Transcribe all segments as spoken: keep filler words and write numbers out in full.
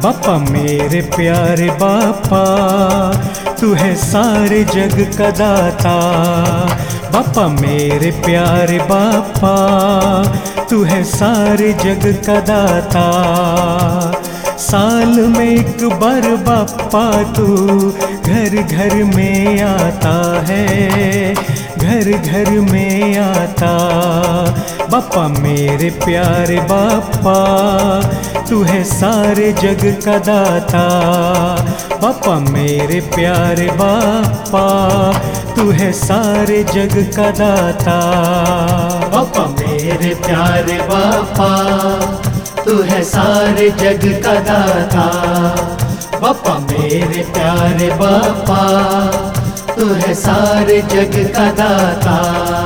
बापा मेरे प्यारे बापा, तू है सारे जग का दाता। बापा मेरे प्यारे बापा, तू है सारे जग का दाता। साल में एक बार बापा तू घर घर में आता है, घर घर में आता। बापा मेरे प्यारे बापा, तू है सारे जग का दाता। बापा मेरे प्यारे बापा, तू है सारे जग का दाता। बापा मेरे प्यारे बापा, तू है सारे जग का दाता। बापा मेरे प्यारे बापा, तू है सारे जग का दाता।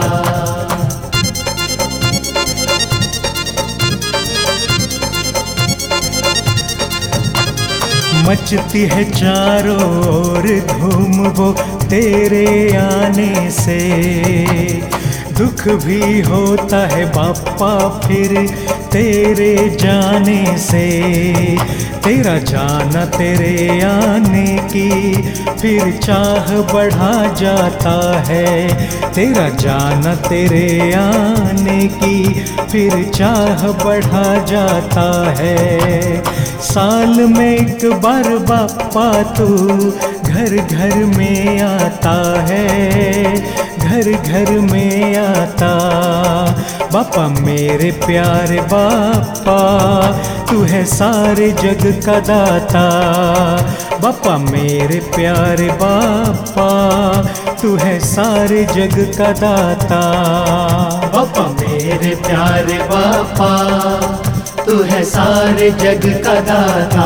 मचती है चारों ओर धूम वो तेरे आने से। दुख भी होता है बापा फिर तेरे जाने से। तेरा जाना तेरे आने की फिर चाह बढ़ा जाता है। तेरा जाना तेरे आने की फिर चाह बढ़ा जाता है। साल में एक बार बापा तू घर घर में आता है, घर घर में आता। बापा मेरे प्यारे बापा, तू है सारे जग का दाता। बापा मेरे प्यारे बापा, तू है सारे जग का दाता। बापा मेरे प्यारे बापा, तू है सारे जग का दाता।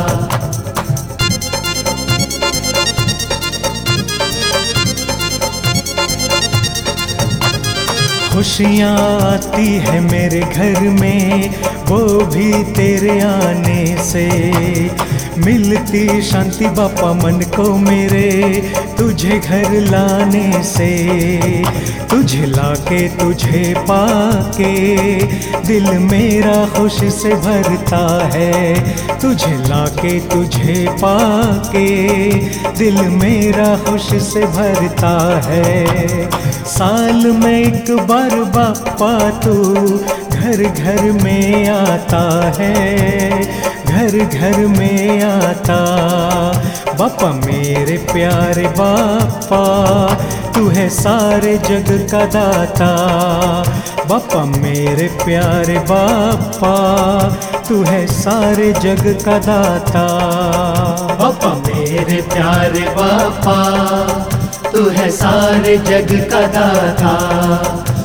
खुशियाँ आती है मेरे घर में वो भी तेरे आने से। मिलती शांति बापा मन को मेरे तुझे घर लाने से। तुझे लाके तुझे पाके दिल मेरा खुशी से भरता है। तुझे लाके तुझे पाके दिल मेरा खुशी से भरता है। साल में एक बार बापा तू घर घर में आता है, घर घर में आता। बापा मेरे प्यारे बापा, तू है सारे जग का दाता। बापा मेरे प्यारे बापा, तू है सारे जग का दाता। बापा मेरे प्यारे बापा, तू है सारे जग का दाता।